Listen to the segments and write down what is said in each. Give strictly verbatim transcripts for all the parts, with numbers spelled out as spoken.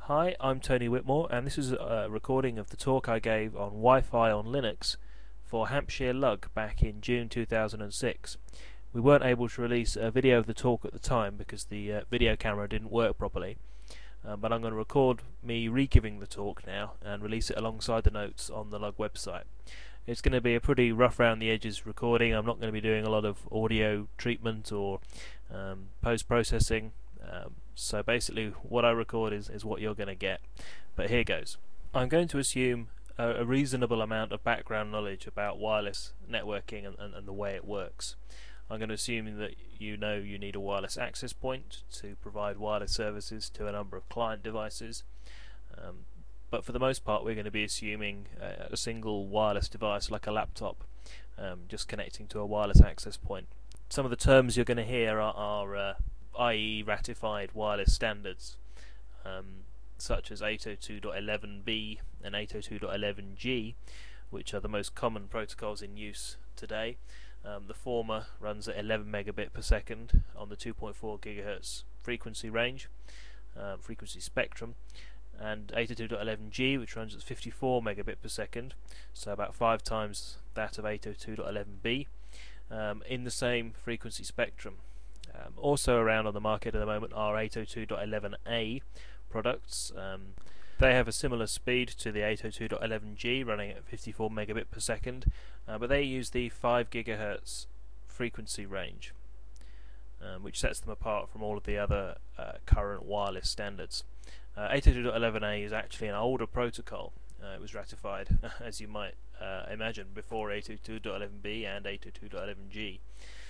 Hi, I'm Tony Whitmore, and this is a recording of the talk I gave on Wi-Fi on Linux for Hampshire Lug back in June two thousand six. We weren't able to release a video of the talk at the time because the uh, video camera didn't work properly, um, but I'm going to record me re-giving the talk now and release it alongside the notes on the Lug website. It's going to be a pretty rough around the edges recording. I'm not going to be doing a lot of audio treatment or um, post-processing. Um, so basically what I record is, is what you're going to get. But here goes. I'm going to assume a, a reasonable amount of background knowledge about wireless networking and, and, and the way it works. I'm going to assume that you know you need a wireless access point to provide wireless services to a number of client devices. Um, but for the most part we're going to be assuming uh, a single wireless device like a laptop, um, just connecting to a wireless access point. Some of the terms you're going to hear are, are uh, I E ratified wireless standards, um, such as eight oh two dot eleven b and eight oh two dot eleven g, which are the most common protocols in use today. Um, the former runs at eleven megabit per second on the two point four gigahertz frequency range, uh, frequency spectrum, and eight oh two dot eleven g, which runs at fifty-four megabit per second, so about five times that of eight oh two dot eleven b, um, in the same frequency spectrum. Um, also around on the market at the moment are eight oh two dot eleven a products. Um, they have a similar speed to the eight oh two dot eleven g, running at fifty-four megabit per second, uh, but they use the five gigahertz frequency range, um, which sets them apart from all of the other uh, current wireless standards. Uh, eight oh two dot eleven a is actually an older protocol. Uh, it was ratified, as you might uh, imagine, before eight oh two dot eleven b and eight oh two dot eleven g.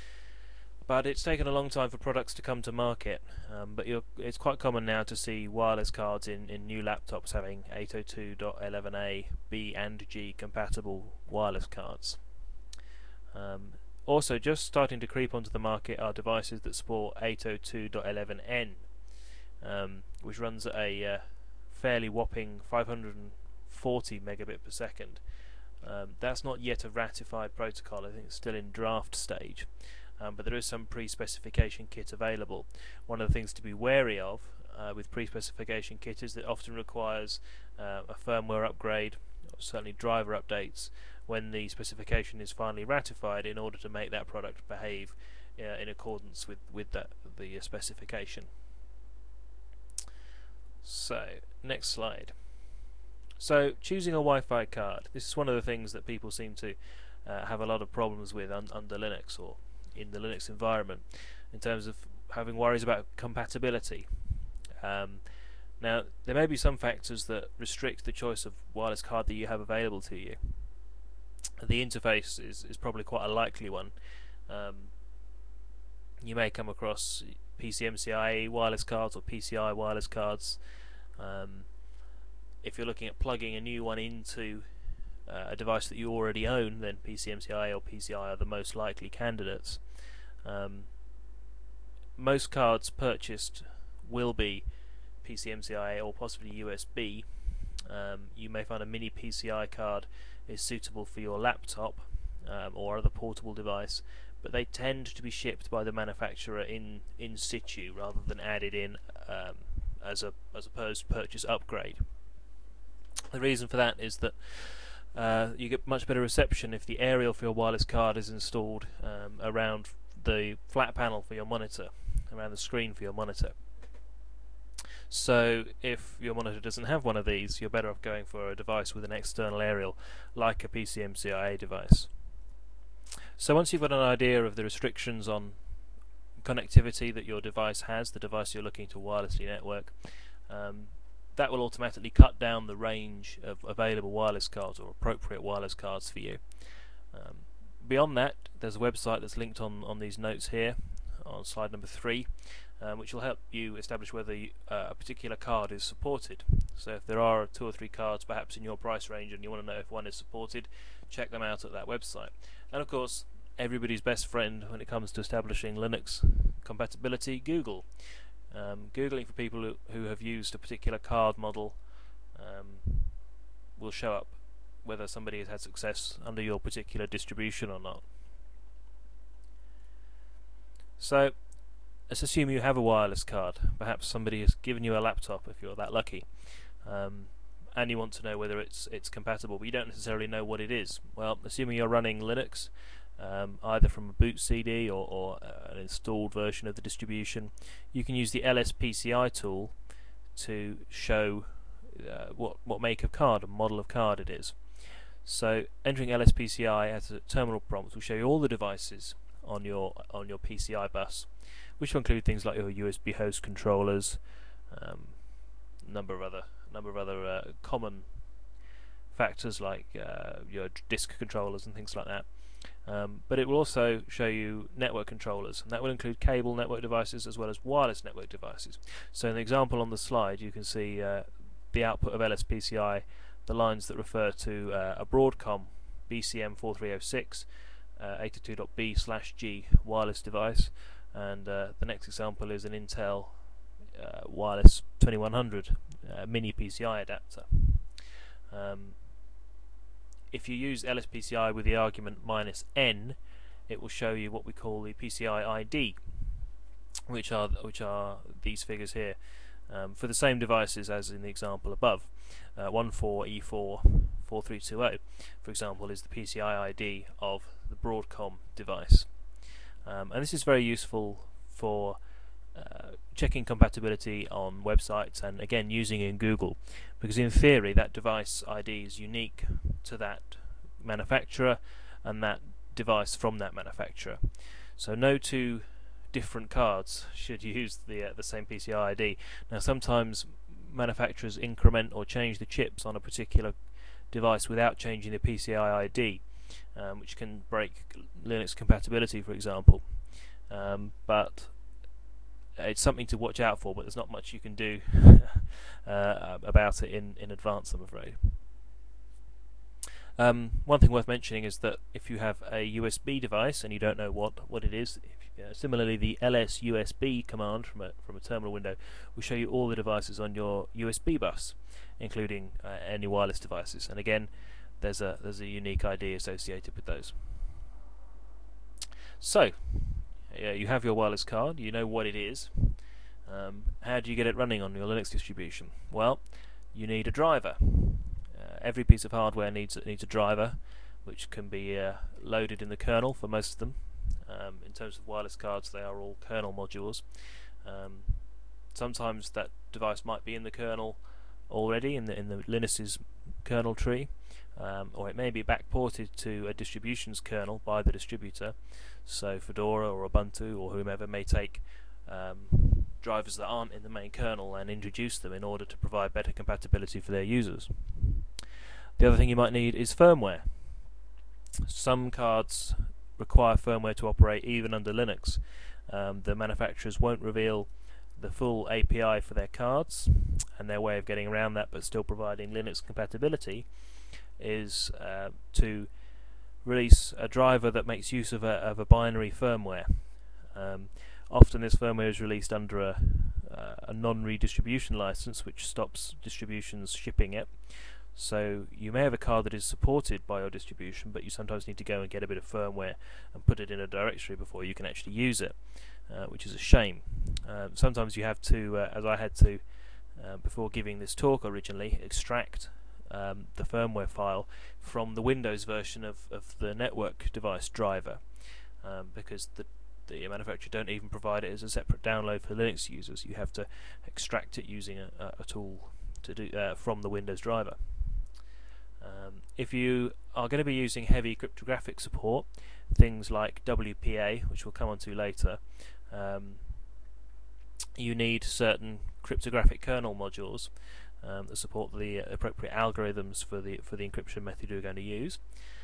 But it's taken a long time for products to come to market, um, but you're, it's quite common now to see wireless cards in, in new laptops having eight oh two dot eleven a, B and G compatible wireless cards. Um, also just starting to creep onto the market are devices that support eight oh two dot eleven n, um, which runs at a uh, fairly whopping five hundred forty megabit per second. Um, that's not yet a ratified protocol. I think it's still in draft stage. Um, but there is some pre-specification kit available. One of the things to be wary of uh, with pre-specification kit is that it often requires uh, a firmware upgrade, or certainly driver updates, when the specification is finally ratified, in order to make that product behave uh, in accordance with, with that, the uh, specification. So, next slide. So, choosing a Wi-Fi card. This is one of the things that people seem to uh, have a lot of problems with un under Linux, or in the Linux environment, in terms of having worries about compatibility. Um, now, there may be some factors that restrict the choice of wireless card that you have available to you. The interface is, is probably quite a likely one. Um, you may come across P C M C I E wireless cards or P C I wireless cards. Um, if you're looking at plugging a new one into Uh, a device that you already own, then P C M C I or P C I are the most likely candidates. Um, most cards purchased will be P C M C I or possibly U S B. Um, you may find a mini P C I card is suitable for your laptop um, or other portable device, but they tend to be shipped by the manufacturer in in situ rather than added in um, as a as a post-purchase upgrade. The reason for that is that Uh, you get much better reception if the aerial for your wireless card is installed um, around the flat panel for your monitor, around the screen for your monitor. So if your monitor doesn't have one of these, you're better off going for a device with an external aerial, like a P C M C I A device. So once you've got an idea of the restrictions on connectivity that your device has, the device you're looking to wirelessly network, um, that will automatically cut down the range of available wireless cards or appropriate wireless cards for you. Um, beyond that, there's a website that's linked on, on these notes here, on slide number three, um, which will help you establish whether you, uh, a particular card is supported. So if there are two or three cards perhaps in your price range and you want to know if one is supported, check them out at that website. And of course, everybody's best friend when it comes to establishing Linux compatibility, Google. Um, Googling for people who, who have used a particular card model um, will show up whether somebody has had success under your particular distribution or not. So let's assume you have a wireless card. Perhaps somebody has given you a laptop if you're that lucky, um, and you want to know whether it's it's compatible, but you don't necessarily know what it is. Well, assuming you're running Linux, um, either from a boot C D or, or uh, an installed version of the distribution, you can use the L S P C I tool to show uh, what what make of card and model of card it is. So entering L S P C I as a terminal prompt will show you all the devices on your on your P C I bus, which will include things like your U S B host controllers, um, number of other number of other uh, common factors like uh, your disk controllers and things like that. Um, but it will also show you network controllers, and that will include cable network devices as well as wireless network devices. So in the example on the slide, you can see uh, the output of L S P C I, the lines that refer to uh, a Broadcom B C M four three oh six uh, eighty-two dot B slash G wireless device, and uh, the next example is an Intel uh, wireless twenty-one hundred uh, mini P C I adapter. Um, if you use L S P C I with the argument minus N, it will show you what we call the P C I I D, which are which are these figures here. Um, for the same devices as in the example above, uh, one four E four four three two zero, for example, is the P C I I D of the Broadcom device. Um, and this is very useful for uh, checking compatibility on websites, and again using in Google, because in theory that device I D is unique to that manufacturer and that device from that manufacturer. So no two different cards should use the uh, the same P C I I D. Now sometimes manufacturers increment or change the chips on a particular device without changing the P C I I D, um, which can break Linux compatibility, for example. Um, but it's something to watch out for, but there's not much you can do uh, about it in, in advance, I'm afraid. Um, one thing worth mentioning is that if you have a U S B device and you don't know what, what it is, if, uh, similarly the L S U S B command from a, from a terminal window will show you all the devices on your U S B bus, including uh, any wireless devices, and again there's a, there's a unique I D associated with those. So yeah, you have your wireless card, you know what it is. Um, how do you get it running on your Linux distribution? Well, you need a driver. Uh, every piece of hardware needs needs a driver, which can be uh, loaded in the kernel for most of them. Um, in terms of wireless cards, they are all kernel modules. Um, sometimes that device might be in the kernel already, in the in the Linux's kernel tree, um, or it may be backported to a distribution's kernel by the distributor. So Fedora or Ubuntu or whomever may take um, drivers that aren't in the main kernel and introduce them in order to provide better compatibility for their users. The other thing you might need is firmware. Some cards require firmware to operate even under Linux. Um, the manufacturers won't reveal the full A P I for their cards, and their way of getting around that but still providing Linux compatibility is uh, to release a driver that makes use of a, of a binary firmware. Um, often this firmware is released under a, uh, a non-redistribution license, which stops distributions shipping it. So you may have a card that is supported by your distribution, but you sometimes need to go and get a bit of firmware and put it in a directory before you can actually use it, uh, which is a shame. Um, sometimes you have to, uh, as I had to uh, before giving this talk originally, extract um, the firmware file from the Windows version of, of the network device driver, um, because the the manufacturer don't even provide it as a separate download for Linux users. You have to extract it using a, a, a tool to do uh, from the Windows driver. Um, if you are going to be using heavy cryptographic support, things like W P A, which we'll come on to later, um, you need certain cryptographic kernel modules um, that support the appropriate algorithms for the for the encryption method you're going to use.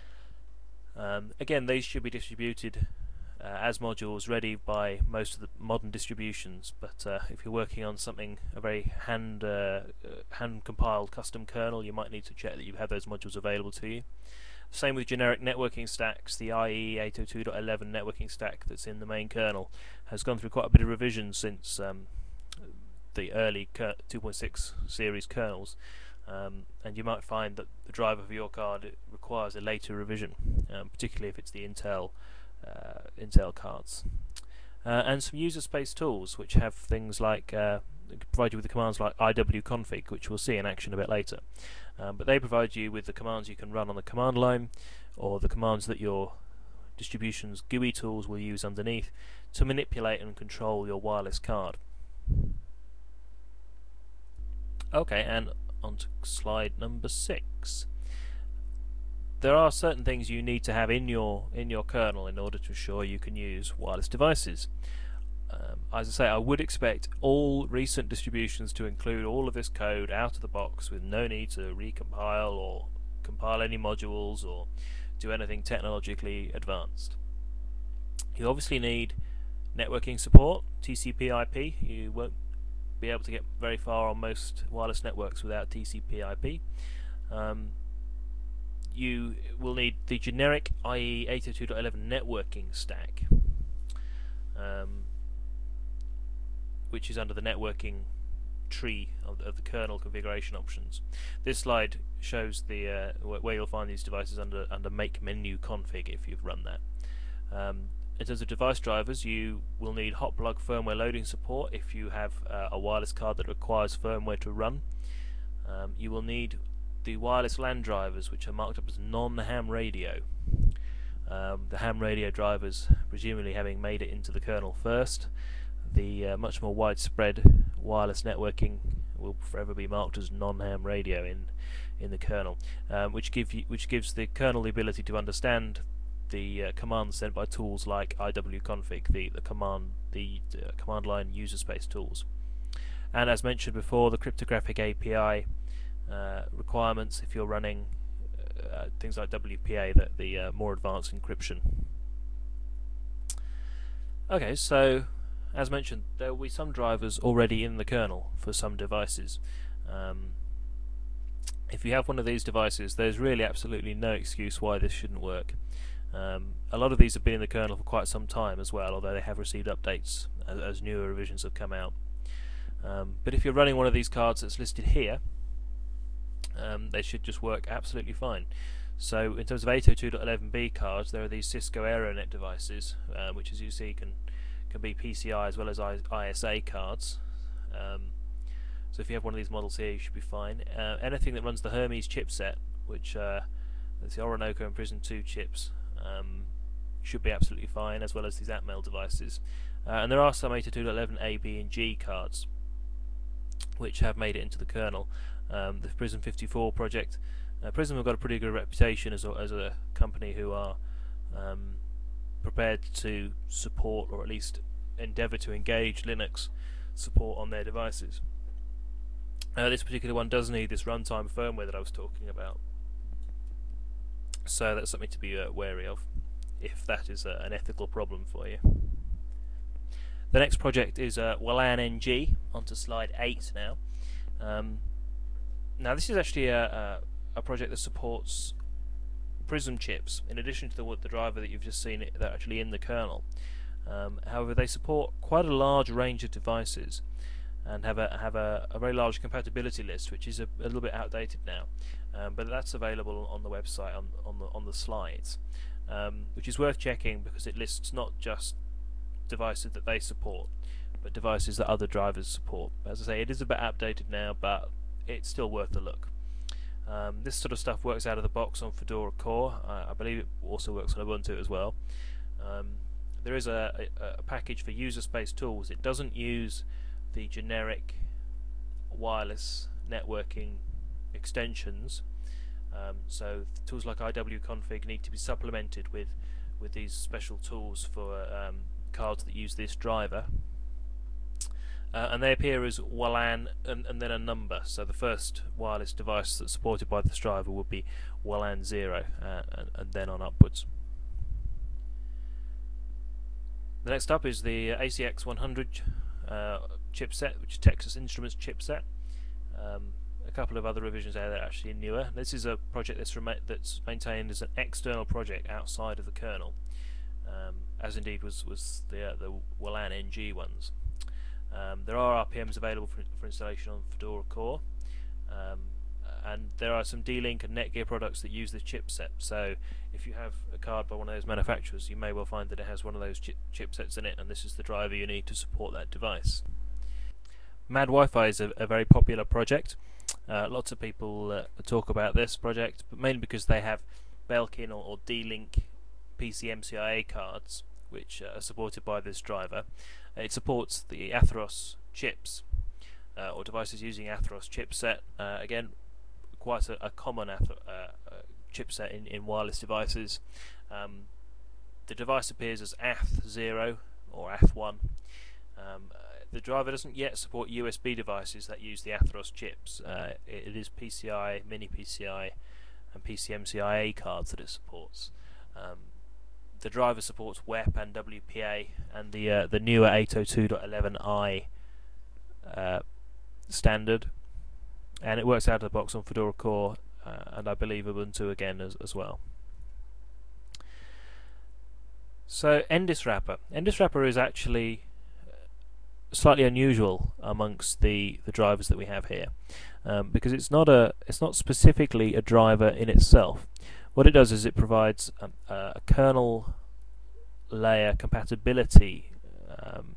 Um, again, these should be distributed uh, as modules ready by most of the modern distributions, but uh, if you're working on something, a very hand uh, hand compiled custom kernel, you might need to check that you have those modules available to you. Same with generic networking stacks. The I E E eight oh two dot eleven networking stack that's in the main kernel has gone through quite a bit of revision since um, the early two point six series kernels, um, and you might find that the driver for your card it requires a later revision, um, particularly if it's the Intel uh, Intel cards. uh, and some user space tools which have things like uh, provide you with the commands like iwconfig, which we'll see in action a bit later. Um, but they provide you with the commands you can run on the command line, or the commands that your distribution's G U I tools will use underneath to manipulate and control your wireless card. Okay, and on to slide number six. There are certain things you need to have in your in your kernel in order to ensure you can use wireless devices. Um, as I say, I would expect all recent distributions to include all of this code out of the box with no need to recompile or compile any modules or do anything technologically advanced. You obviously need networking support, T C P I P. You won't be able to get very far on most wireless networks without T C P I P. Um, you will need the generic I E eight oh two dot eleven networking stack, um, which is under the networking tree of, of the kernel configuration options. This slide shows the uh, where you'll find these devices under under make menu config if you've run that. Um, in terms of device drivers, you will need hot plug firmware loading support if you have uh, a wireless card that requires firmware to run. Um, you will need the wireless LAN drivers, which are marked up as non-ham radio. Um, the ham radio drivers presumably having made it into the kernel first. The uh, much more widespread wireless networking will forever be marked as non-ham radio in in the kernel, um, which give you, which gives the kernel the ability to understand the uh, commands sent by tools like iwconfig, the the command the uh, command line user space tools. And as mentioned before, the cryptographic A P I uh, requirements if you're running uh, things like W P A, that the uh, more advanced encryption. Okay, so as mentioned, there will be some drivers already in the kernel for some devices. Um, if you have one of these devices, there's really absolutely no excuse why this shouldn't work. Um, a lot of these have been in the kernel for quite some time as well, although they have received updates as, as newer revisions have come out. Um, but if you're running one of these cards that's listed here, um, they should just work absolutely fine. So in terms of eight oh two dot eleven b cards, there are these Cisco Aeronet devices, uh, which as you see can can be P C I as well as I S A cards. Um, so if you have one of these models here, you should be fine. Uh, anything that runs the Hermes chipset, which uh, that's the Orinoco and Prism two chips, um, should be absolutely fine, as well as these Atmel devices. Uh, and there are some eight oh two dot eleven A, B and G cards which have made it into the kernel. Um, the Prism fifty-four project, uh, Prism have got a pretty good reputation as a, as a company who are um, prepared to support, or at least endeavour to engage, Linux support on their devices. Uh, this particular one does need this runtime firmware that I was talking about, so that's something to be uh, wary of, if that is uh, an ethical problem for you. The next project is uh, WLAN N G, onto slide eight now. Um, now this is actually a, a, a project that supports Prism chips, in addition to the, the driver that you've just seen it, that are actually in the kernel. Um, however, they support quite a large range of devices and have a have a, a very large compatibility list, which is a, a little bit outdated now, um, but that's available on the website on on the on the slides, um, which is worth checking because it lists not just devices that they support, but devices that other drivers support. As I say, it is a bit outdated now, but it's still worth a look. Um, this sort of stuff works out of the box on Fedora Core. Uh, I believe it also works on Ubuntu as well. Um, there is a, a, a package for user space tools. It doesn't use the generic wireless networking extensions, um, so tools like iwconfig need to be supplemented with with these special tools for um, cards that use this driver. Uh, and they appear as WLAN and, and then a number. So the first wireless device that's supported by this driver would be WLAN zero, uh, and, and then on upwards. The next up is the A C X one hundred uh, chipset, which is Texas Instruments chipset. Um, a couple of other revisions there that are actually newer. This is a project that's, that's maintained as an external project outside of the kernel, um, as indeed was was the uh, the WLAN N G ones. Um, there are R P Ms available for, for installation on Fedora Core, um, and there are some D-Link and Netgear products that use this chipset. So if you have a card by one of those manufacturers, you may well find that it has one of those chip chipsets in it, and this is the driver you need to support that device. Mad Wi-Fi is a, a very popular project. Uh, lots of people uh, talk about this project, but mainly because they have Belkin or, or D-Link P C M C I A cards, which uh, are supported by this driver. Uh, it supports the Atheros chips, uh, or devices using Atheros chipset. Uh, again, quite a, a common uh, uh, chipset in, in wireless devices. Um, the device appears as A T H zero or A T H one. Um, uh, the driver doesn't yet support U S B devices that use the Atheros chips. Uh, it, it is P C I, Mini P C I and P C M C I A cards that it supports. Um, the driver supports W E P and W P A and the uh, the newer eight oh two dot eleven i uh, standard, and it works out of the box on Fedora Core uh, and I believe Ubuntu again as, as well. So NDIS wrapper. NDIS wrapper is actually slightly unusual amongst the the drivers that we have here, um, because it's not a it's not specifically a driver in itself. What it does is it provides a, a kernel layer compatibility um,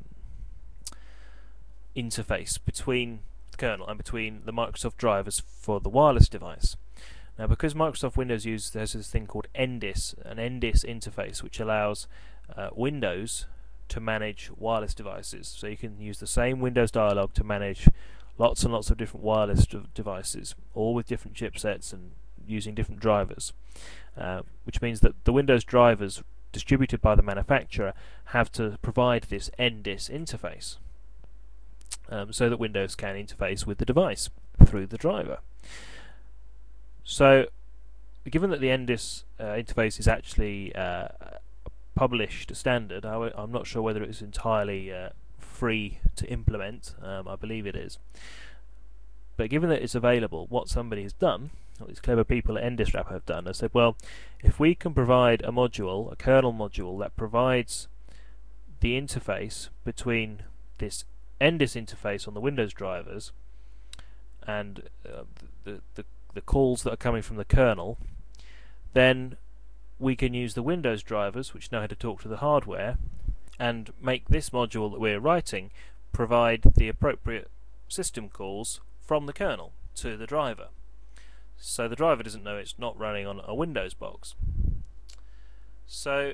interface between the kernel and between the Microsoft drivers for the wireless device. Now, because Microsoft Windows uses there's this thing called NDIS, an NDIS interface, which allows uh, Windows to manage wireless devices. So you can use the same Windows dialog to manage lots and lots of different wireless devices, all with different chipsets and using different drivers, uh, which means that the Windows drivers distributed by the manufacturer have to provide this NDIS interface, um, so that Windows can interface with the device through the driver. So given that the NDIS uh, interface is actually uh, published standard, I w I'm not sure whether it's entirely uh, free to implement. um, I believe it is, but given that it's available, what somebody has done, what these clever people at NDIS Wrapper have done, is said, well, if we can provide a module, a kernel module that provides the interface between this NDIS interface on the Windows drivers and uh, the, the, the calls that are coming from the kernel, then we can use the Windows drivers, which know how to talk to the hardware, and make this module that we're writing provide the appropriate system calls from the kernel to the driver. So the driver doesn't know it's not running on a Windows box. So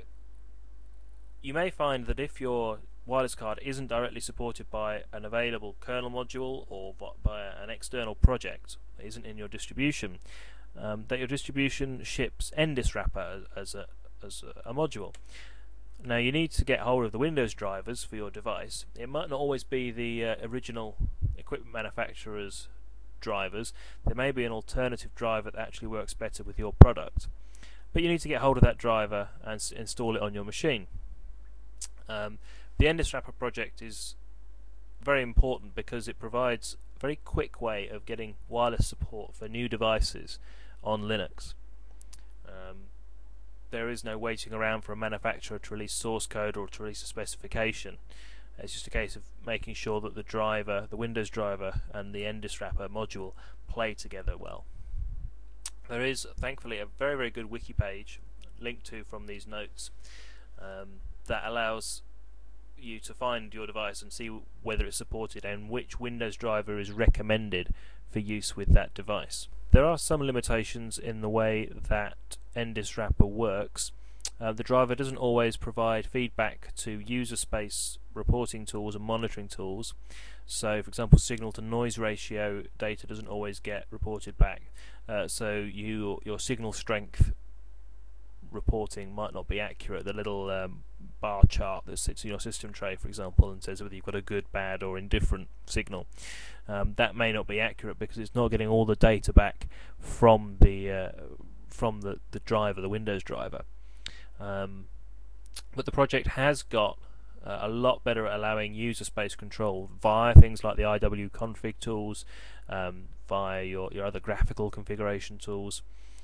you may find that if your wireless card isn't directly supported by an available kernel module or by an external project, that isn't in your distribution, Um, that your distribution ships NDIS wrapper as, as, a, as a, a module. Now you need to get hold of the Windows drivers for your device. It might not always be the uh, original equipment manufacturer's drivers. There may be an alternative driver that actually works better with your product, but you need to get hold of that driver and s install it on your machine. Um, the NDIS wrapper project is very important because it provides a very quick way of getting wireless support for new devices on Linux. Um, there is no waiting around for a manufacturer to release source code or to release a specification. It's just a case of making sure that the driver, the Windows driver and the NDIS wrapper module play together well. There is thankfully a very very good wiki page linked to from these notes um, that allows you to find your device and see whether it's supported and which Windows driver is recommended for use with that device. There are some limitations in the way that NDIS wrapper works. Uh, the driver doesn't always provide feedback to user space reporting tools and monitoring tools. So for example, signal to noise ratio data doesn't always get reported back. Uh, so you, your signal strength reporting might not be accurate. The little um, bar chart that sits in your system tray, for example, and says whether you've got a good, bad or indifferent signal, um, that may not be accurate because it's not getting all the data back from the uh, from the, the driver, the Windows driver. Um, but the project has got uh, a lot better at allowing user space control via things like the I W config tools, um, via your, your other graphical configuration tools.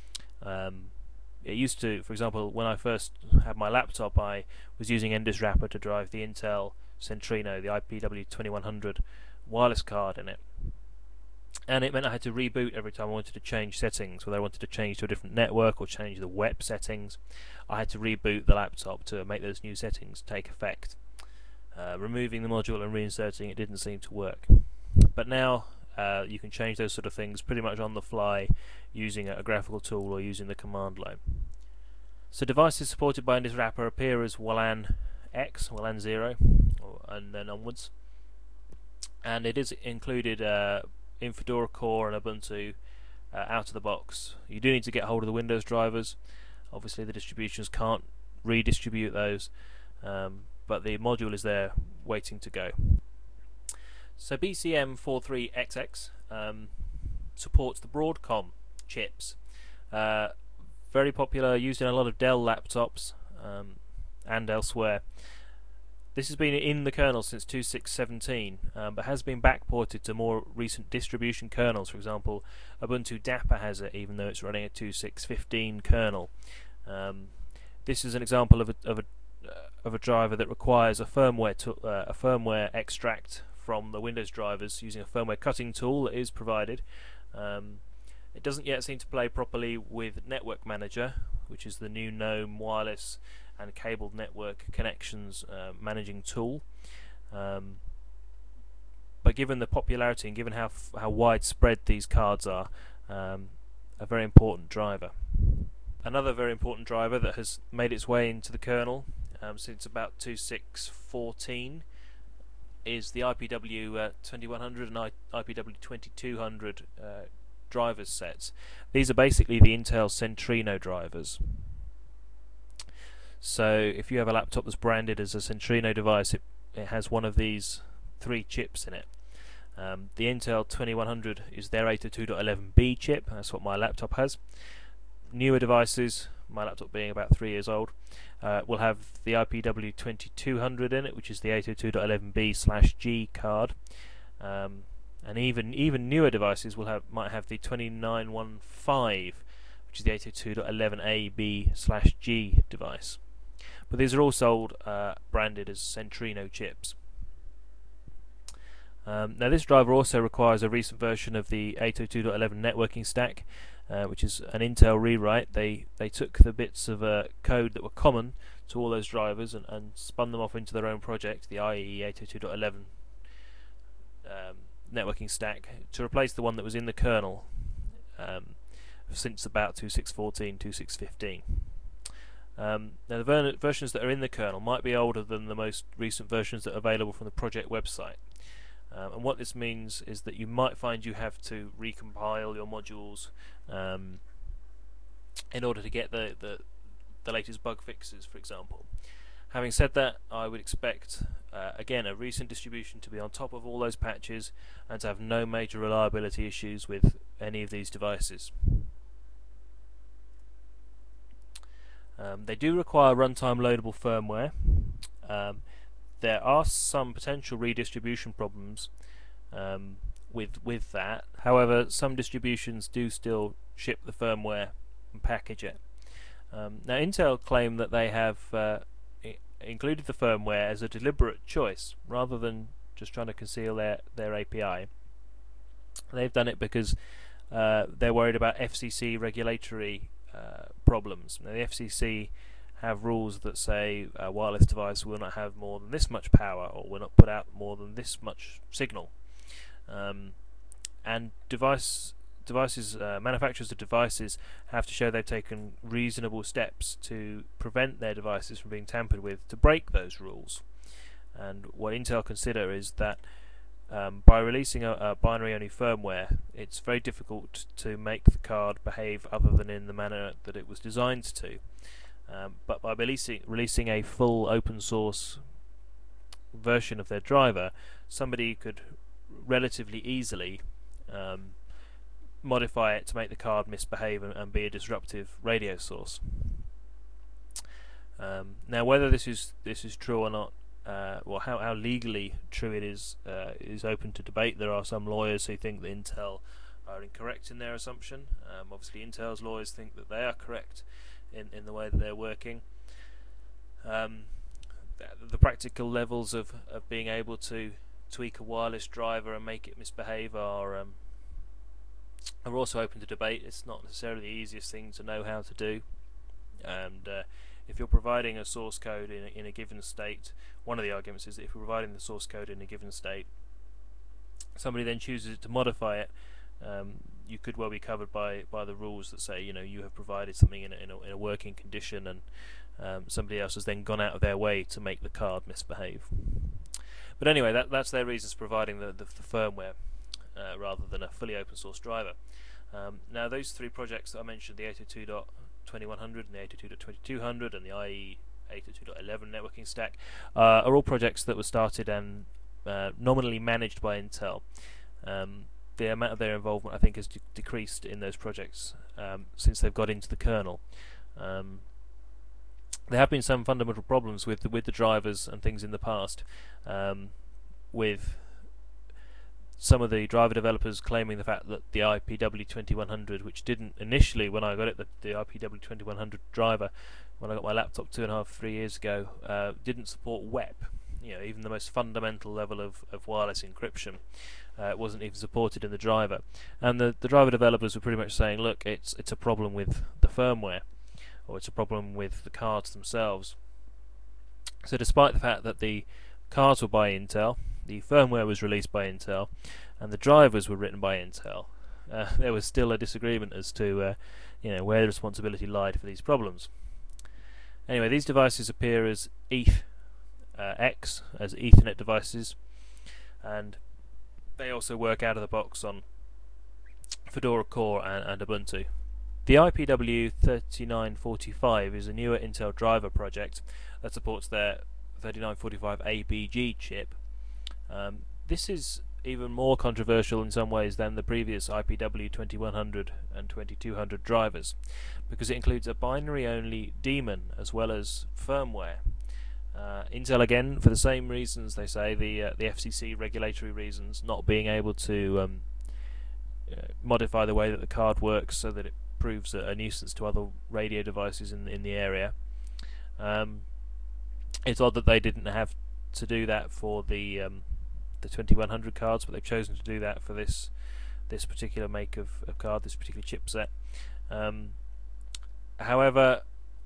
Um, It used to, for example, when I first had my laptop, I was using NDIS wrapper to drive the Intel Centrino, the I P W twenty-one hundred wireless card in it. and it meant I had to reboot every time I wanted to change settings, whether I wanted to change to a different network or change the W E P settings. I had to reboot the laptop to make those new settings take effect. Uh, removing the module and reinserting it didn't seem to work. But now uh, you can change those sort of things pretty much on the fly using a graphical tool or using the command line. So devices supported by this wrapper appear as WLAN X, WLAN zero, or, and then onwards. And it is included uh, in Fedora Core and Ubuntu uh, out of the box. You do need to get hold of the Windows drivers. Obviously the distributions can't redistribute those, um, but the module is there waiting to go. So B C M forty-three X X um, supports the Broadcom chips. Uh, very popular, used in a lot of Dell laptops um, and elsewhere. This has been in the kernel since two point six seventeen, um, but has been backported to more recent distribution kernels. For example, Ubuntu Dapper has it, even though it's running a two point six fifteen kernel. Um, this is an example of a, of a uh, of a driver that requires a firmware to, uh, a firmware extract from the Windows drivers using a firmware cutting tool that is provided. Um, it doesn't yet seem to play properly with Network Manager, which is the new GNOME wireless and cabled network connections uh, managing tool. Um, but given the popularity and given how f how widespread these cards are, um, a very important driver. Another very important driver that has made its way into the kernel um, since about two point six fourteen is the I P W uh, twenty-one hundred and I P W twenty-two hundred uh, drivers sets. These are basically the Intel Centrino drivers. So if you have a laptop that's branded as a Centrino device, it, it has one of these three chips in it. Um, the Intel twenty-one hundred is their eight oh two dot eleven B chip. That's what my laptop has. Newer devices, my laptop being about three years old, uh, will have the I P W twenty-two hundred in it, which is the eight oh two dot eleven B slash G card. Um, and even even newer devices will have might have the twenty-nine fifteen, which is the eight oh two dot eleven A B slash G device. But these are all sold uh, branded as Centrino chips. Um, now this driver also requires a recent version of the eight oh two dot eleven networking stack, uh, which is an Intel rewrite. They they took the bits of uh, code that were common to all those drivers and, and spun them off into their own project, the I E E eight oh two dot eleven um, networking stack, to replace the one that was in the kernel um, since about two point six fourteen, two point six fifteen. Um, now the ver versions that are in the kernel might be older than the most recent versions that are available from the project website. Um, and what this means is that you might find you have to recompile your modules um, in order to get the, the, the latest bug fixes, for example. Having said that, I would expect, uh, again, a recent distribution to be on top of all those patches and to have no major reliability issues with any of these devices. Um, they do require runtime loadable firmware. Um, there are some potential redistribution problems um, with with that. However, some distributions do still ship the firmware and package it. Um, now, Intel claim that they have uh, I included the firmware as a deliberate choice rather than just trying to conceal their their A P I. They've done it because uh, they're worried about F C C regulatory uh, problems. Now, the F C C have rules that say a wireless device will not have more than this much power or will not put out more than this much signal. Um, and device devices, uh, manufacturers of devices have to show they've taken reasonable steps to prevent their devices from being tampered with to break those rules. And what Intel consider is that um, by releasing a, a binary-only firmware, it's very difficult to make the card behave other than in the manner that it was designed to. Um, but by releasing, releasing a full open source version of their driver, somebody could relatively easily um, modify it to make the card misbehave and, and be a disruptive radio source. Um, now, whether this is this is true or not, uh, or how, how legally true it is, uh, is open to debate. There are some lawyers who think that Intel are incorrect in their assumption. Um, obviously, Intel's lawyers think that they are correct in in the way that they're working. Um, the, the practical levels of of being able to tweak a wireless driver and make it misbehave are um, are also open to debate. It's not necessarily the easiest thing to know how to do, and uh, if you're providing a source code in a, in a given state, one of the arguments is that if you're providing the source code in a given state, somebody then chooses to modify it, um, you could well be covered by by the rules that say, you know, you have provided something in a, in a, in a working condition, and um, somebody else has then gone out of their way to make the card misbehave. But anyway, that that's their reasons for providing the, the, the firmware uh, rather than a fully open source driver. Um, now those three projects that I mentioned, the eight oh two dot twenty-one hundred and the eight oh two dot twenty-two hundred and the I E eight oh two dot eleven networking stack, uh, are all projects that were started and uh, nominally managed by Intel. Um, the amount of their involvement, I think, has de decreased in those projects um, since they've got into the kernel. Um, there have been some fundamental problems with the, with the drivers and things in the past, um, with some of the driver developers claiming the fact that the I P W twenty-one hundred, which didn't initially, when I got it, the, the I P W twenty-one hundred driver, when I got my laptop two and a half, three years ago, uh, didn't support W E P. You know, even the most fundamental level of, of wireless encryption uh, wasn't even supported in the driver. And the, the driver developers were pretty much saying, look, it's it's a problem with the firmware, or it's a problem with the cards themselves. So despite the fact that the cards were by Intel, the firmware was released by Intel, and the drivers were written by Intel, uh, there was still a disagreement as to uh, you know, where the responsibility lied for these problems. Anyway, these devices appear as E T H uh, X, as Ethernet devices, and they also work out of the box on Fedora Core and, and Ubuntu. The I P W thirty-nine forty-five is a newer Intel driver project that supports their thirty-nine forty-five A B G chip. Um, this is even more controversial in some ways than the previous I P W twenty-one hundred and twenty-two hundred drivers, because it includes a binary-only daemon as well as firmware. Uh, Intel, again, for the same reasons, they say, the uh, the F C C regulatory reasons, not being able to um, uh, modify the way that the card works so that it proves a, a nuisance to other radio devices in in the area. Um, it's odd that they didn't have to do that for the um, the twenty-one hundred cards, but they've chosen to do that for this this particular make of, of card, this particular chipset. Um, however,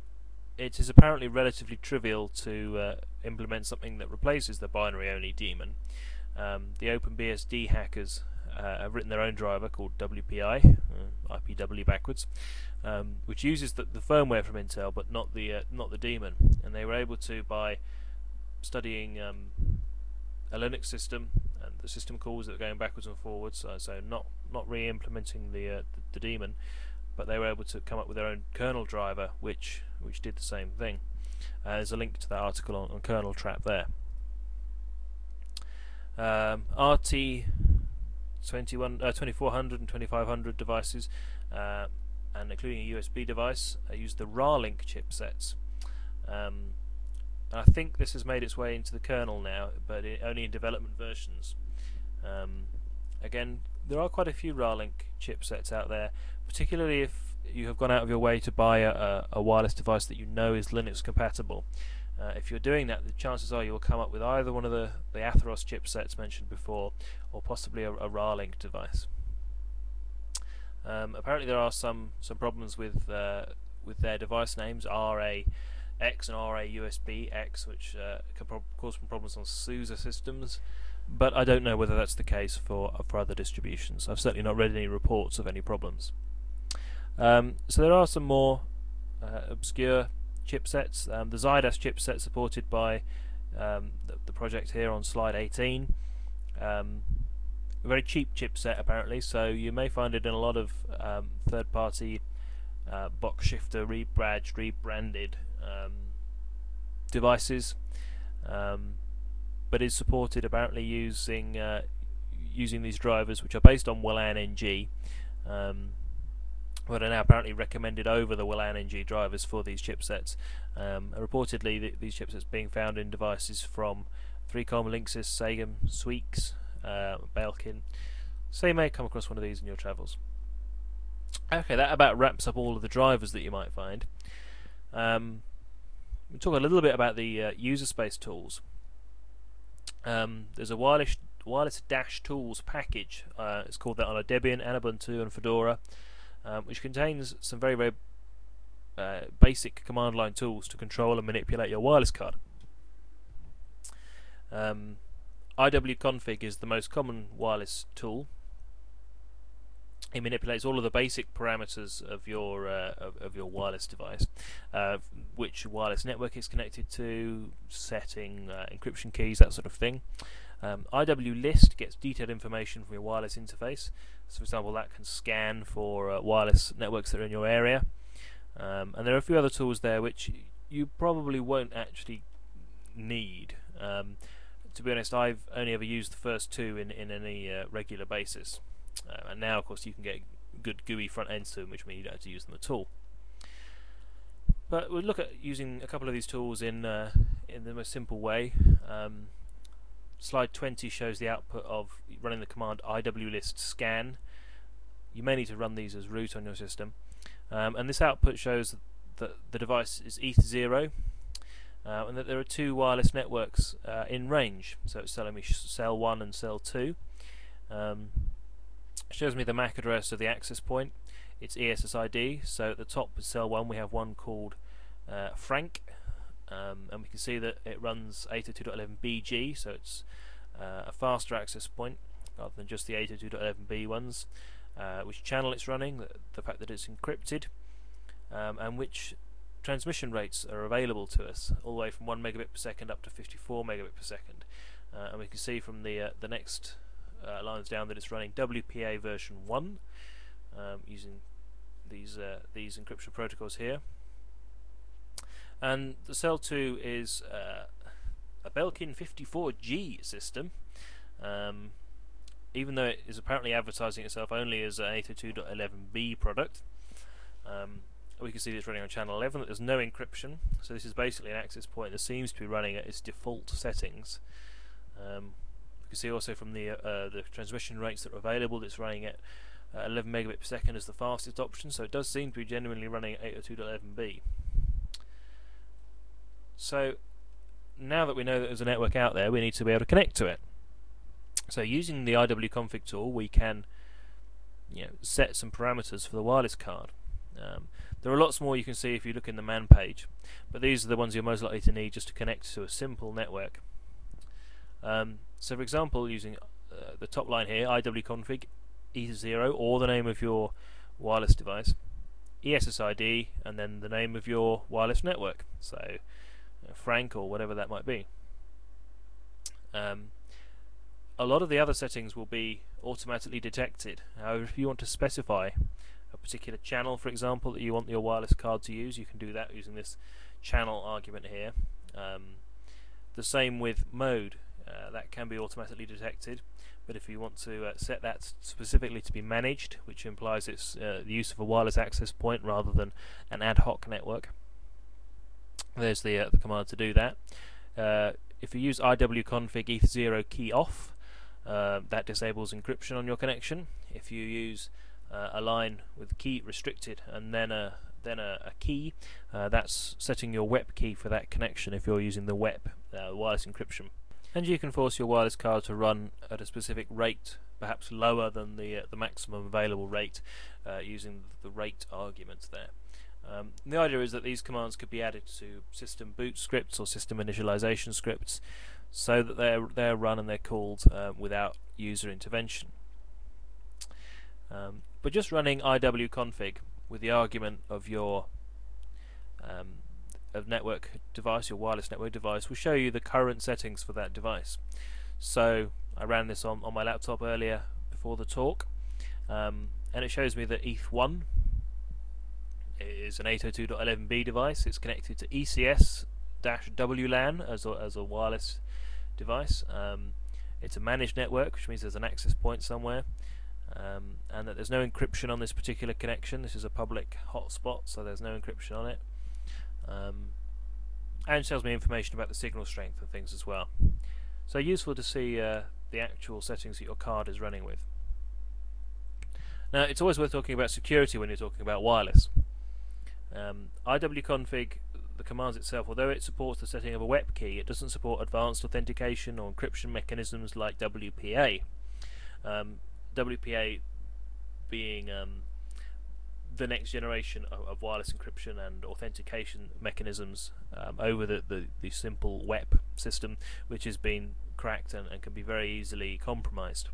it is apparently relatively trivial to uh, implement something that replaces the binary-only daemon. Um, the OpenBSD hackers uh, have written their own driver called W P I, uh, I P W backwards, um, which uses the, the firmware from Intel, but not the uh, not the daemon. And they were able to, by studying um, a Linux system and the system calls that are going backwards and forwards, uh, so not not re-implementing the, uh, the the daemon, but they were able to come up with their own kernel driver, which which did the same thing. Uh, there's a link to that article on, on Kernel Trap there. Um, R T twenty-one, uh, twenty-four hundred and twenty-five hundred devices, uh, and including a U S B device, uh, use the Ralink chipsets. Um, and I think this has made its way into the kernel now, but it, only in development versions. Um, again, there are quite a few Ralink chipsets out there, particularly if you have gone out of your way to buy a, a, a wireless device that you know is Linux compatible. Uh, if you're doing that, the chances are you will come up with either one of the, the Atheros chipsets mentioned before, or possibly a, a Ralink device. Um, apparently there are some some problems with uh, with their device names, R A X and R A U S B X, which uh, can pro cause some problems on SUSE systems, but I don't know whether that's the case for, for other distributions. I've certainly not read any reports of any problems. Um, so there are some more uh, obscure chipsets. Um, the Xidas chipset supported by um, the, the project here on slide eighteen. Um, a very cheap chipset apparently, so you may find it in a lot of um, third-party uh, box shifter, rebadged, rebranded um, devices, um, but is supported apparently using uh, using these drivers, which are based on WLAN N G. Um, but are now apparently recommended over the WLAN N G drivers for these chipsets. Um, reportedly, th these chipsets being found in devices from three com, Linksys, Sagem, Sweex, uh, Belkin. So you may come across one of these in your travels. Okay, that about wraps up all of the drivers that you might find. Um, we'll talk a little bit about the uh, user space tools. Um, there's a wireless wireless dash tools package. Uh, it's called that on a Debian, and Ubuntu, and Fedora, um, which contains some very very uh, basic command line tools to control and manipulate your wireless card. Um, iwconfig is the most common wireless tool. It manipulates all of the basic parameters of your uh, of, of your wireless device, uh, which wireless network it's connected to, setting uh, encryption keys, that sort of thing. Um, iwlist gets detailed information from your wireless interface. So, for example, that can scan for uh, wireless networks that are in your area. Um, and there are a few other tools there which you probably won't actually need. Um, to be honest, I've only ever used the first two in in any uh, regular basis. Uh, and now, of course, you can get good G U I front ends to them, which means you don't have to use them at all. But we'll look at using a couple of these tools in uh, in the most simple way. Um, slide twenty shows the output of running the command iwlist scan. You may need to run these as root on your system. Um, and this output shows that the device is E T H zero, uh, and that there are two wireless networks uh, in range. So it's telling me cell one and cell two. Um, shows me the M A C address of the access point. It's E S S I D, so at the top of cell one we have one called uh, Frank, um, and we can see that it runs eight oh two dot eleven B G, so it's uh, a faster access point rather than just the eight oh two dot eleven B ones. Uh, which channel it's running, the, the fact that it's encrypted, um, and which transmission rates are available to us, all the way from one megabit per second up to fifty-four megabit per second. Uh, and we can see from the uh, the next uh, lines down that it's running W P A version one, um, using these uh, these encryption protocols here. And the cell two is uh, a Belkin fifty-four G system. Um, even though it is apparently advertising itself only as an eight oh two dot eleven B product. Um, we can see that it's running on channel eleven, that there's no encryption, so this is basically an access point that seems to be running at its default settings. Um, we can see also from the uh, the transmission rates that are available that it's running at uh, eleven megabit per second as the fastest option, so it does seem to be genuinely running at eight oh two dot eleven B. So now that we know that there's a network out there, we need to be able to connect to it. So using the iwconfig tool, we can you know, set some parameters for the wireless card. Um, there are lots more you can see if you look in the man page, but these are the ones you're most likely to need just to connect to a simple network. Um, so for example, using uh, the top line here, iwconfig E T H zero, or the name of your wireless device, E S S I D, and then the name of your wireless network, so uh, Frank or whatever that might be. Um, A lot of the other settings will be automatically detected. However, if you want to specify a particular channel, for example, that you want your wireless card to use, you can do that using this channel argument here. Um, the same with mode. Uh, that can be automatically detected, but if you want to uh, set that specifically to be managed, which implies it's uh, the use of a wireless access point rather than an ad hoc network, there's the, uh, the command to do that. Uh, if you use iwconfig E T H zero key off, Uh, that disables encryption on your connection. If you use uh, a line with key restricted and then a then a, a key, uh, that's setting your W E P key for that connection if you're using the W E P, uh, wireless encryption. And you can force your wireless card to run at a specific rate, perhaps lower than the uh, the maximum available rate, uh, using the rate argument there. Um, the idea is that these commands could be added to system boot scripts or system initialization scripts, so that they're they're run and they're called uh, without user intervention. Um, but just running iwconfig with the argument of your um, of network device, your wireless network device, will show you the current settings for that device. So I ran this on on my laptop earlier before the talk, um, and it shows me that E T H one is an eight oh two dot eleven B device. It's connected to E C S W LAN as a, as a wireless device. Um, it's a managed network, which means there's an access point somewhere, um, and that there's no encryption on this particular connection. This is a public hotspot, so there's no encryption on it. Um, and it tells me information about the signal strength and things as well. So useful to see uh, the actual settings that your card is running with. Now, it's always worth talking about security when you're talking about wireless. Um, iwconfig, the commands itself, although it supports the setting of a W E P key, it doesn't support advanced authentication or encryption mechanisms like W P A. Um, W P A being um, the next generation of, of wireless encryption and authentication mechanisms um, over the, the, the simple W E P system, which has been cracked and, and can be very easily compromised.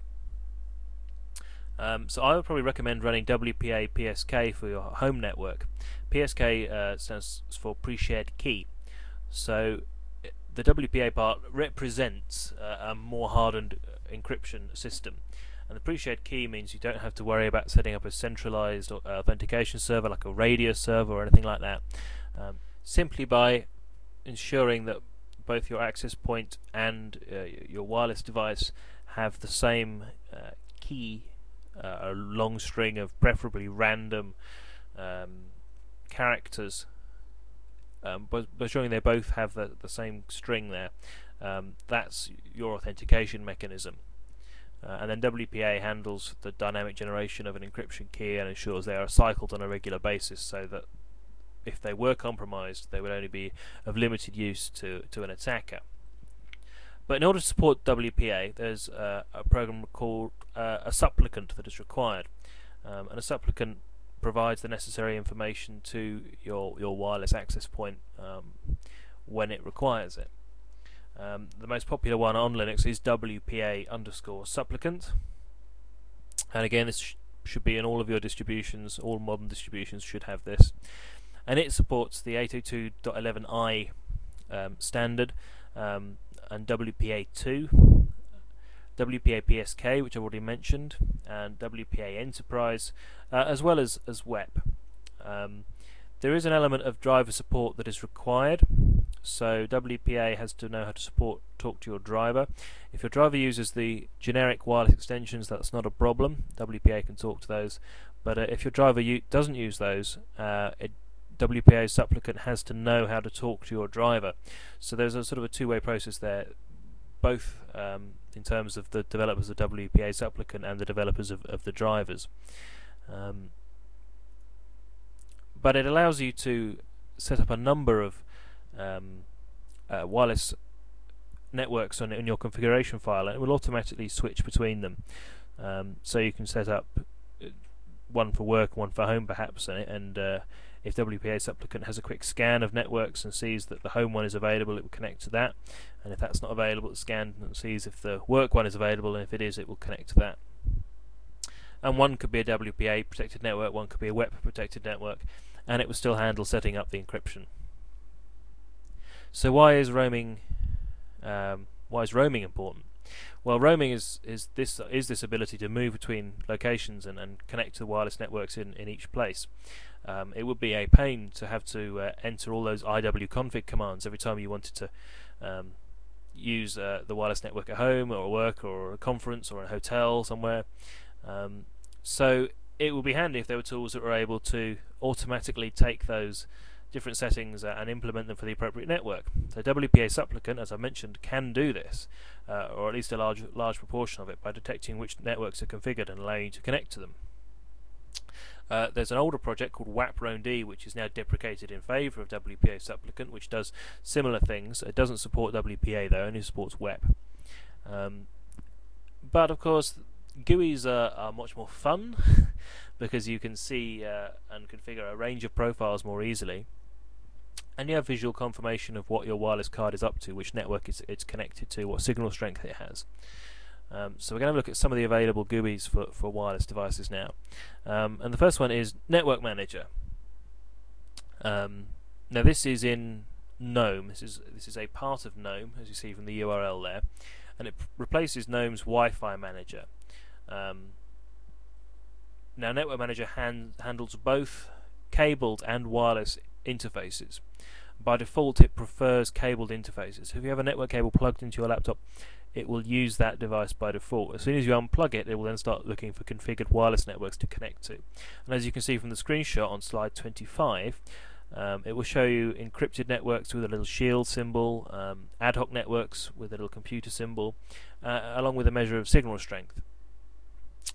Um, so I would probably recommend running W P A P S K for your home network. P S K uh, stands for pre-shared key. So the W P A part represents uh, a more hardened encryption system, and the pre-shared key means you don't have to worry about setting up a centralized uh, authentication server like a Radius server or anything like that. Um, simply by ensuring that both your access point and uh, your wireless device have the same uh, key, uh, a long string of preferably random um, characters, um, but, but showing they both have the, the same string there. Um, that's your authentication mechanism. Uh, and then W P A handles the dynamic generation of an encryption key and ensures they are cycled on a regular basis, so that if they were compromised, they would only be of limited use to, to an attacker. But in order to support W P A, there's uh, a program called uh, a supplicant that is required. Um, and a supplicant provides the necessary information to your, your wireless access point um, when it requires it. Um, the most popular one on Linux is W P A underscore supplicant, and again this sh should be in all of your distributions. All modern distributions should have this, and it supports the eight oh two dot eleven i um, standard um, and W P A two, W P A P S K, which I've already mentioned, and W P A Enterprise, uh, as well as as W E P. Um, there is an element of driver support that is required. So W P A has to know how to support talk to your driver. If your driver uses the generic wireless extensions, that's not a problem. W P A can talk to those. But uh, if your driver doesn't use those, uh, it, W P A supplicant has to know how to talk to your driver. So there's a sort of a two-way process there, both um, in terms of the developers of W P A supplicant and the developers of, of the drivers. Um, but it allows you to set up a number of Um, uh, wireless networks on in your configuration file, and it will automatically switch between them. Um, so you can set up one for work, one for home perhaps, and, and uh, if W P A supplicant has a quick scan of networks and sees that the home one is available, it will connect to that, and if that's not available, it scans and sees if the work one is available, and if it is, it will connect to that. And one could be a W P A protected network, one could be a W E P protected network, and it will still handle setting up the encryption. So why is roaming um, why is roaming important? Well, roaming is is this is this ability to move between locations and, and connect to the wireless networks in, in each place. Um, it would be a pain to have to uh, enter all those I W config commands every time you wanted to um, use uh, the wireless network at home or at work or a conference or a hotel somewhere. Um, so it would be handy if there were tools that were able to automatically take those different settings uh, and implement them for the appropriate network. So W P A supplicant, as I mentioned, can do this, uh, or at least a large large proportion of it, by detecting which networks are configured and allowing you to connect to them. Uh, there's an older project called W A P RoamD, which is now deprecated in favour of W P A supplicant, which does similar things. It doesn't support W P A though, only supports W E P. Um, but of course, G U Is are, are much more fun because you can see uh, and configure a range of profiles more easily. And you have visual confirmation of what your wireless card is up to, which network it's, it's connected to, what signal strength it has. Um, so we're going to look at some of the available G U Is for, for wireless devices now. Um, and the first one is Network Manager. Um, now this is in GNOME. This is, this is a part of GNOME, as you see from the U R L there. And it replaces GNOME's Wi-Fi Manager. Um, now Network Manager hand, handles both cabled and wireless interfaces. By default it prefers cabled interfaces. If you have a network cable plugged into your laptop, it will use that device by default. As soon as you unplug it, it will then start looking for configured wireless networks to connect to. And as you can see from the screenshot on slide twenty-five, um, it will show you encrypted networks with a little shield symbol, um, ad hoc networks with a little computer symbol, uh, along with a measure of signal strength.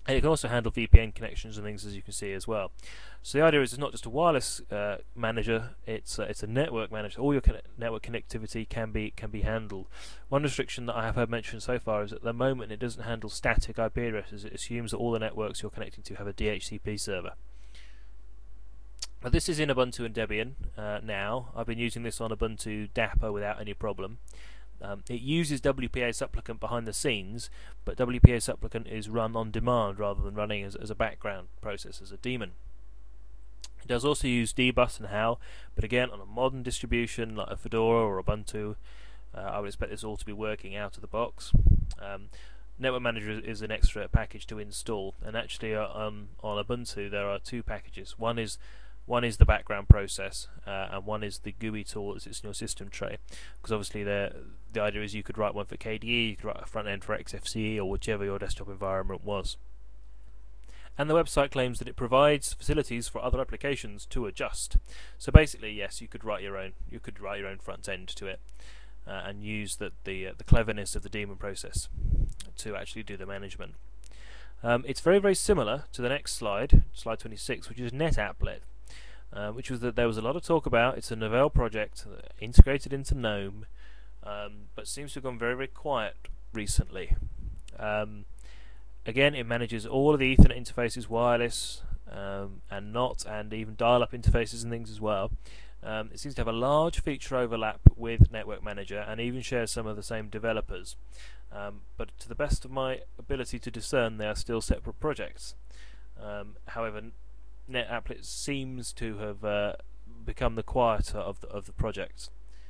And it can also handle V P N connections and things, as you can see as well. So the idea is it's not just a wireless uh, manager; it's uh, it's a network manager. All your network connectivity can be can be handled. One restriction that I have heard mentioned so far is at the moment it doesn't handle static I P addresses. It assumes that all the networks you're connecting to have a D H C P server. But this is in Ubuntu and Debian uh, now. I've been using this on Ubuntu Dapper without any problem. Um, it uses W P A Supplicant behind the scenes, but W P A Supplicant is run on demand rather than running as, as a background process, as a daemon. It does also use dbus and H A L, but again, on a modern distribution like a Fedora or Ubuntu, uh, I would expect this all to be working out of the box. Um, Network Manager is an extra package to install, and actually uh, on, on Ubuntu there are two packages. One is One is the background process, uh, and one is the G U I tool that sits in your system tray. Because obviously, the the idea is you could write one for K D E, you could write a front end for X F C E, or whichever your desktop environment was. And the website claims that it provides facilities for other applications to adjust. So basically, yes, you could write your own. You could write your own front end to it, uh, and use the the, uh, the cleverness of the daemon process to actually do the management. Um, it's very very similar to the next slide, slide twenty-six, which is NetApplet. Uh, which was that there was a lot of talk about. It's a Novell project uh, integrated into GNOME, um, but seems to have gone very, very quiet recently. Um, again, it manages all of the Ethernet interfaces, wireless um, and not, and even dial-up interfaces and things as well. Um, it seems to have a large feature overlap with Network Manager and even shares some of the same developers. Um, but to the best of my ability to discern, they are still separate projects. Um, however, NetApplet seems to have uh, become the quieter of the, of the projects.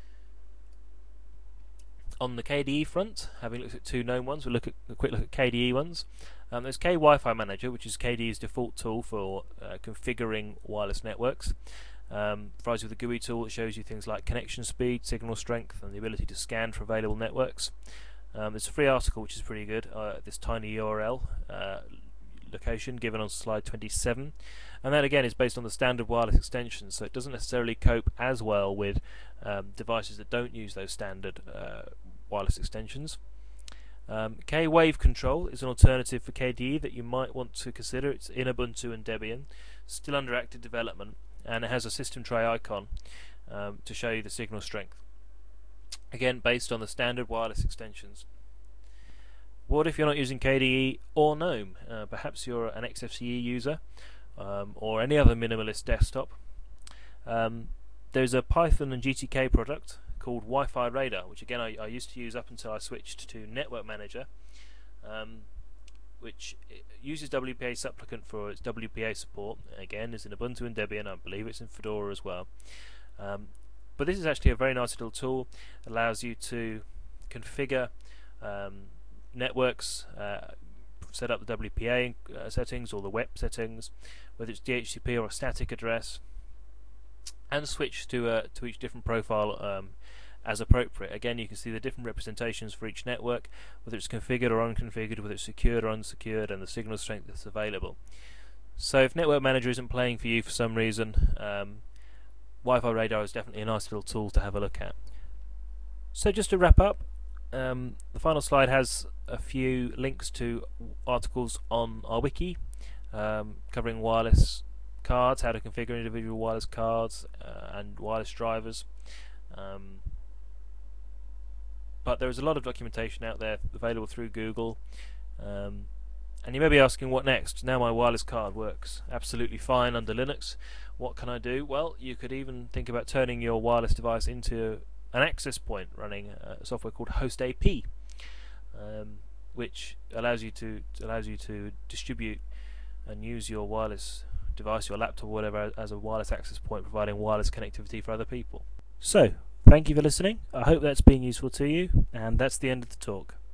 On the K D E front, having looked at two GNOME ones, we'll look at a quick look at K D E ones. Um, there's K Wi-Fi Manager, which is K D E's default tool for uh, configuring wireless networks. Um, provides you with a G U I tool that shows you things like connection speed, signal strength, and the ability to scan for available networks. Um, there's a free article which is pretty good. Uh, this tiny U R L uh, location given on slide twenty-seven. And that again is based on the standard wireless extensions, so it doesn't necessarily cope as well with um, devices that don't use those standard uh, wireless extensions. Um, K-Wave Control is an alternative for K D E that you might want to consider. It's in Ubuntu and Debian, still under active development, and it has a system tray icon um, to show you the signal strength. Again, based on the standard wireless extensions. What if you're not using K D E or GNOME? Uh, perhaps you're an X F C E user. Um, or any other minimalist desktop. Um, there's a Python and G T K product called Wi-Fi Radar, which again I, I used to use up until I switched to Network Manager, um, which uses W P A Supplicant for its W P A support. Again, is in Ubuntu and Debian. I believe it's in Fedora as well. Um, but this is actually a very nice little tool. Allows you to configure um, networks, uh, set up the W P A uh, settings or the W E P settings, whether it's D H C P or a static address, and switch to uh, to each different profile um, as appropriate. Again, you can see the different representations for each network, whether it's configured or unconfigured, whether it's secured or unsecured, and the signal strength that's available. So if Network Manager isn't playing for you for some reason, um, Wi-Fi Radar is definitely a nice little tool to have a look at. So just to wrap up, um, the final slide has a few links to articles on our wiki um, covering wireless cards, how to configure individual wireless cards uh, and wireless drivers. Um, but there is a lot of documentation out there available through Google. Um, and you may be asking, what next? Now my wireless card works absolutely fine under Linux. What can I do? Well, you could even think about turning your wireless device into an access point running uh, software called HostAP. Um, which allows you to allows you to distribute and use your wireless device, your laptop or whatever, as a wireless access point, providing wireless connectivity for other people. So, thank you for listening. I hope that's been useful to you, and that's the end of the talk.